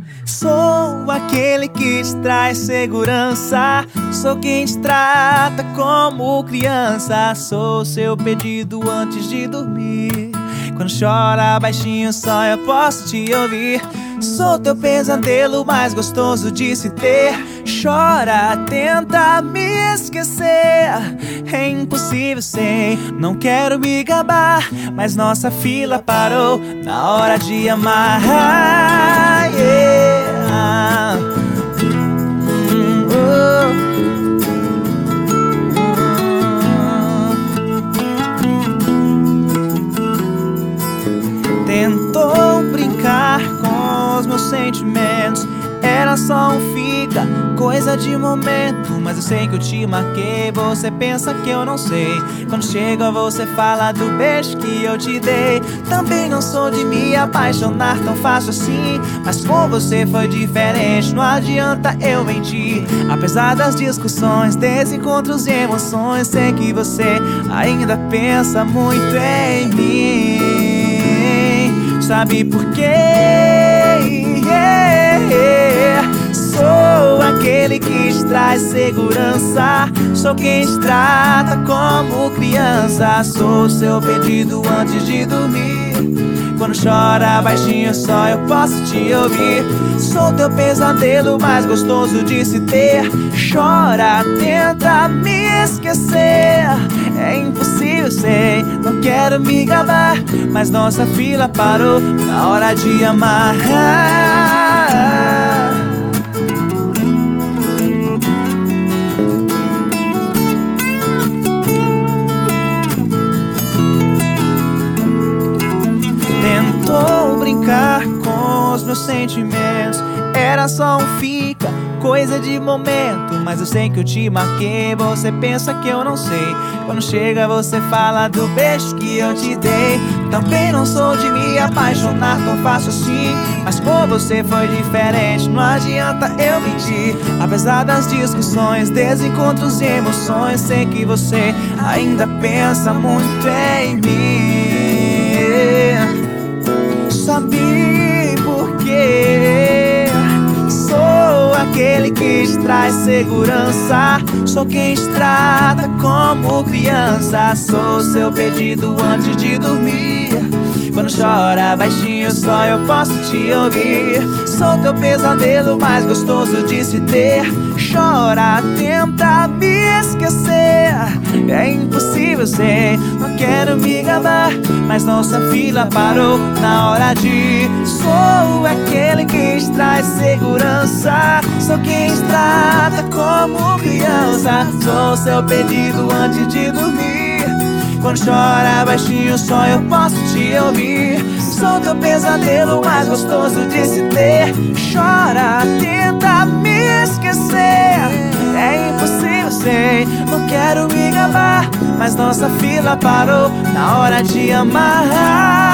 Sou aquele que te traz segurança, sou quem te trata como criança. Sou seu pedido antes de dormir, quando chora baixinho só eu posso te ouvir. Sou teu pesadelo mais gostoso de se ter. Chora, tenta me esquecer, é impossível, sei. Não quero me gabar, mas nossa fila parou na hora de amar. Tentou brincar com os meus sentimentos, era só um fica, coisa de momento. Mas eu sei que eu te marquei, você pensa que eu não sei. Quando chega você fala do beijo que eu te dei. Também não sou de me apaixonar tão fácil assim, mas com você foi diferente, não adianta eu mentir. Apesar das discussões, desencontros e emoções, sei que você ainda pensa muito em mim. Sabe por quê? Sou aquele que te traz segurança, sou quem te trata como criança. Sou seu pedido antes de dormir, quando chora baixinho só eu posso te ouvir. Sou teu pesadelo mais gostoso de se ter. Chora, tenta me esquecer, é impossível, sei. Não quero me gabar, mas nossa fila parou na hora de amar. Tentou brincar com os meus sentimentos, era só um fica, coisa de momento. Mas eu sei que eu te marquei, você pensa que eu não sei. Quando chega você fala do beijo que eu te dei. Também não sou de me apaixonar tão fácil assim, mas com você foi diferente, não adianta eu mentir. Apesar das discussões, desencontros e emoções, sei que você ainda pensa muito em mim. Sabe por quê? Sou aquele que te traz segurança, sou quem te trata como criança. Sou seu pedido antes de dormir, quando chora baixinho só eu posso te ouvir. Sou teu pesadelo mais gostoso de se ter. Chora, tenta me esquecer, é impossível, sei. Não quero me gabar, mas nossa fila parou na hora de. Sou aquele que te traz segurança, sou quem te trata como criança. Sou seu pedido antes de dormir, quando chora baixinho só eu posso te ouvir. Sou teu pesadelo mais gostoso de se ter. Chora, tenta me esquecer, é impossível, sei. Não quero me gabar, mas nossa fila parou na hora de amar.